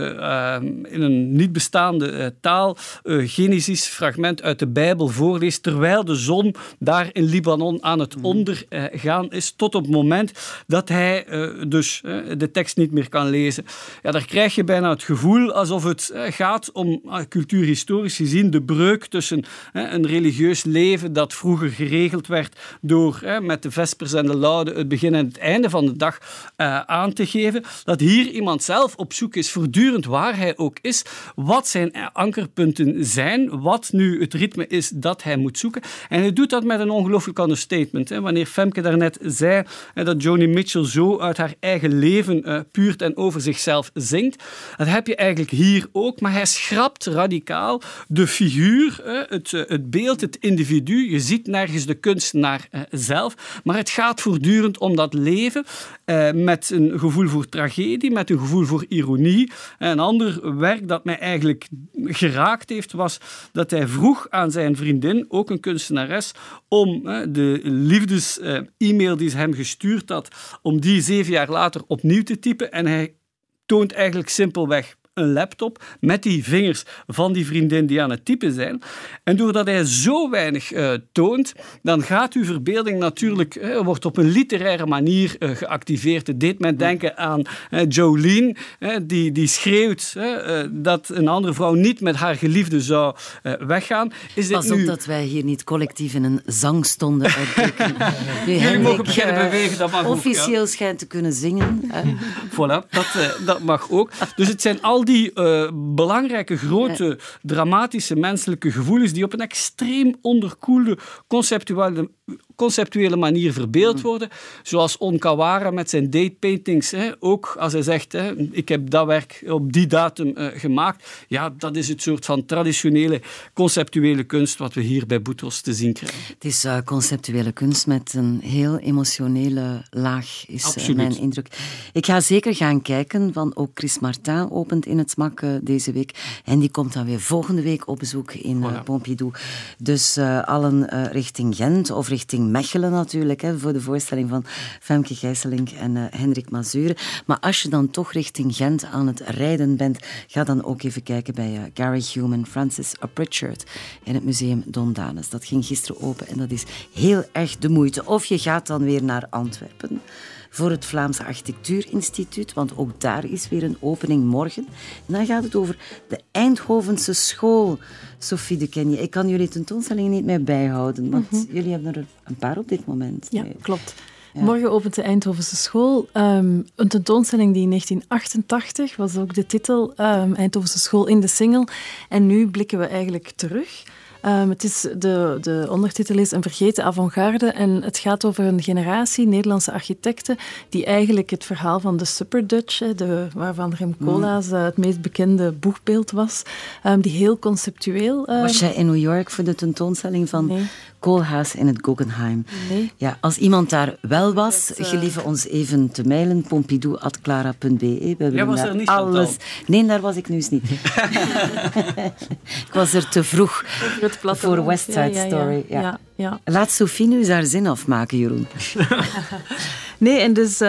een niet bestaande taal Genesis fragment uit de Bijbel voorleest, terwijl de zon daar in Libanon aan het ondergaan is, tot op het moment dat hij dus de tekst niet meer kan lezen. Ja, daar krijg je bijna het gevoel alsof het gaat om, cultuurhistorisch gezien, de breuk tussen een religieus leven dat vroeger geregeld werd door met de vespers en de laude het begin en het einde van de dag aan te geven, dat hier iemand zelf op zoek is, voortdurend waar hij ook is, wat wat zijn ankerpunten zijn, wat nu het ritme is dat hij moet zoeken. En hij doet dat met een ongelooflijk understatement. Wanneer Femke daarnet zei dat Joni Mitchell zo uit haar eigen leven puurt en over zichzelf zingt, dat heb je eigenlijk hier ook, maar hij schrapt radicaal de figuur, het beeld, het individu. Je ziet nergens de kunstenaar zelf, maar het gaat voortdurend om dat leven met een gevoel voor tragedie, met een gevoel voor ironie. Een ander werk dat mij eigenlijk geraakt heeft, was dat hij vroeg aan zijn vriendin, ook een kunstenares, om de liefdes-e-mail die ze hem gestuurd had, om die 7 jaar later opnieuw te typen. En hij toont eigenlijk simpelweg een laptop met die vingers van die vriendin die aan het typen zijn. En doordat hij zo weinig toont, dan gaat uw verbeelding natuurlijk, wordt op een literaire manier geactiveerd. Het deed mij denken aan Jolene, die schreeuwt dat een andere vrouw niet met haar geliefde zou weggaan. Pas op dat wij hier niet collectief in een zangstonde uitbreken. Jullie mogen beginnen bewegen, dat mag officieel schijnt te kunnen zingen. Voilà, dat mag ook. Dus het zijn al die belangrijke, grote, dramatische menselijke gevoelens die op een extreem onderkoelde, conceptuele manier verbeeld worden. Zoals Onkawara met zijn datepaintings. Ook als hij zegt, ik heb dat werk op die datum gemaakt. Ja, dat is het soort van traditionele, conceptuele kunst wat we hier bij Boutros te zien krijgen. Het is conceptuele kunst met een heel emotionele laag, is mijn indruk. Ik ga zeker gaan kijken, want ook Chris Martin opent in het SMAK deze week. En die komt dan weer volgende week op bezoek in Pompidou. Dus allen richting Gent of richting Mechelen natuurlijk, voor de voorstelling van Femke Gijsselink en Hendrik Mazure. Maar als je dan toch richting Gent aan het rijden bent, ga dan ook even kijken bij Gary Hume en Francis Pritchard in het museum Don Danes. Dat ging gisteren open en dat is heel erg de moeite. Of je gaat dan weer naar Antwerpen voor het Vlaams Architectuurinstituut, want ook daar is weer een opening morgen. En dan gaat het over de Eindhovense school. Sophie de Kenje, ik kan jullie tentoonstellingen niet meer bijhouden, want jullie hebben er een paar op dit moment. Ja, klopt. Ja. Morgen opent de Eindhovense school. Een tentoonstelling die in 1988 was ook de titel, Eindhovense school in de Singel. En nu blikken we eigenlijk terug. Het is de ondertitel is Een vergeten avant-garde en het gaat over een generatie Nederlandse architecten die eigenlijk het verhaal van de Super Dutch, waarvan Rem Koolhaas het meest bekende boegbeeld was, die heel conceptueel... Was jij in New York voor de tentoonstelling van Koolhaas in het Guggenheim? Nee. Ja, als iemand daar wel was, gelieve ons even te mailen, pompidou@clara.be. Jij was er niet alles. Nee, daar was ik nu eens niet. Ik was er te vroeg voor West Side Story. Ja. Laat Sophie nu eens haar zin afmaken, Jeroen. Nee, en dus...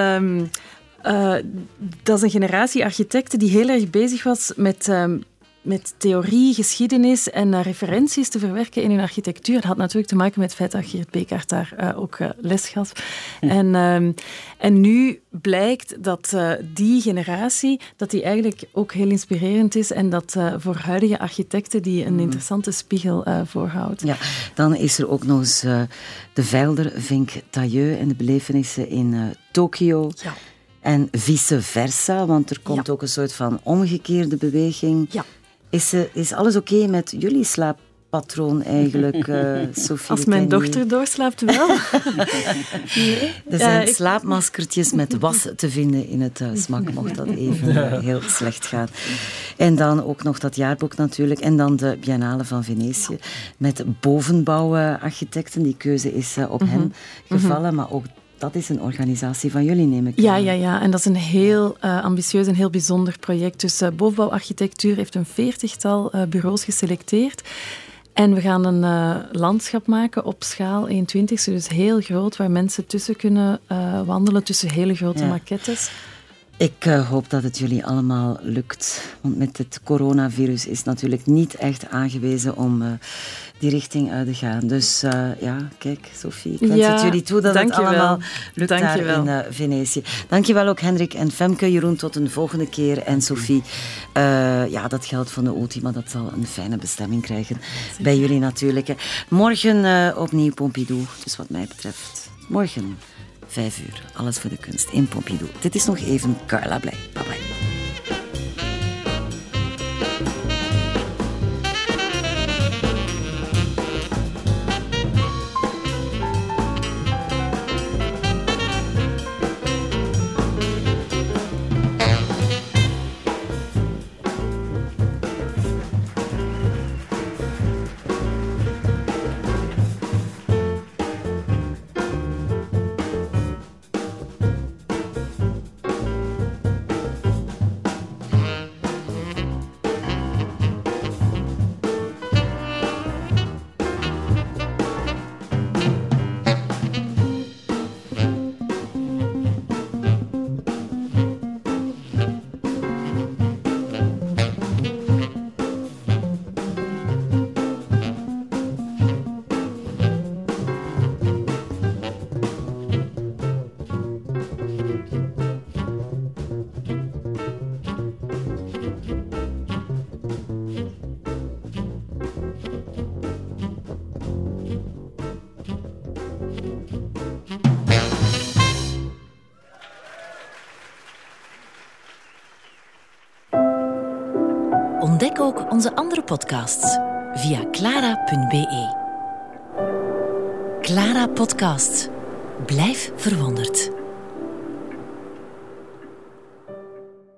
dat is een generatie architecten die heel erg bezig was met theorie, geschiedenis en referenties te verwerken in hun architectuur. Dat had natuurlijk te maken met het feit dat Geert Bekaert daar ook les gaf. En nu blijkt dat die generatie, dat die eigenlijk ook heel inspirerend is en dat voor huidige architecten die een interessante spiegel voorhoudt. Ja, dan is er ook nog eens de Veilder, Vink Tailleux en de belevenissen in Tokio. Ja. En vice versa, want er komt ook een soort van omgekeerde beweging. Ja. Is alles oké met jullie slaappatroon eigenlijk, Sophie? Als mijn dochter doorslaapt wel. Nee. Er zijn slaapmaskertjes met was te vinden in het SMAK, mocht dat even heel slecht gaan. En dan ook nog dat jaarboek natuurlijk. En dan de Biennale van Venetië met bovenbouwarchitecten. Die keuze is op hen gevallen, maar ook dat is een organisatie van jullie, neem ik aan. Ja. En dat is een heel ambitieus en heel bijzonder project. Dus Bovenbouwarchitectuur heeft een 40-tal bureaus geselecteerd. En we gaan een landschap maken op schaal 1/20, dus heel groot, waar mensen tussen kunnen wandelen, tussen hele grote maquettes. Ik hoop dat het jullie allemaal lukt. Want met het coronavirus is natuurlijk niet echt aangewezen om die richting uit te gaan. Dus kijk, Sophie, ik wens het jullie toe dat het allemaal lukt daar in Venetië. Dankjewel ook Hendrik en Femke. Jeroen, tot een volgende keer. En Sophie, dat geldt van de Ultima, dat zal een fijne bestemming krijgen. Zeker. Bij jullie natuurlijk. Hè. Morgen opnieuw Pompidou, dus wat mij betreft. Morgen 5 uur. Alles voor de kunst in Pompidou. Dit is nog even Carla Blij. Bye bye. Ontdek ook onze andere podcasts via clara.be. Clara Podcast. Blijf verwonderd.